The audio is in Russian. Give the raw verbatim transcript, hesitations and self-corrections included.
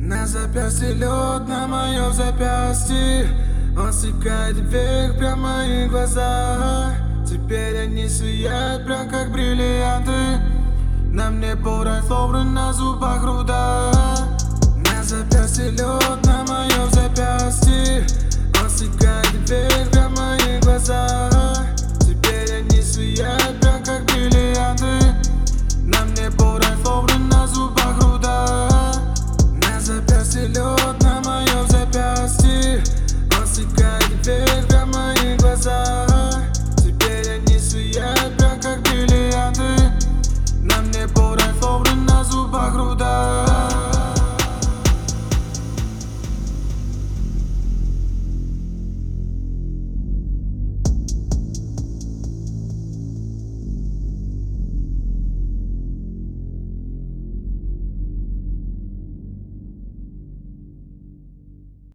На запястье лед, на моем запястье. Он стекает вверх, прям в мои глаза. Теперь они сияют, прям как бриллианты. На мне порой словно на зубах руда.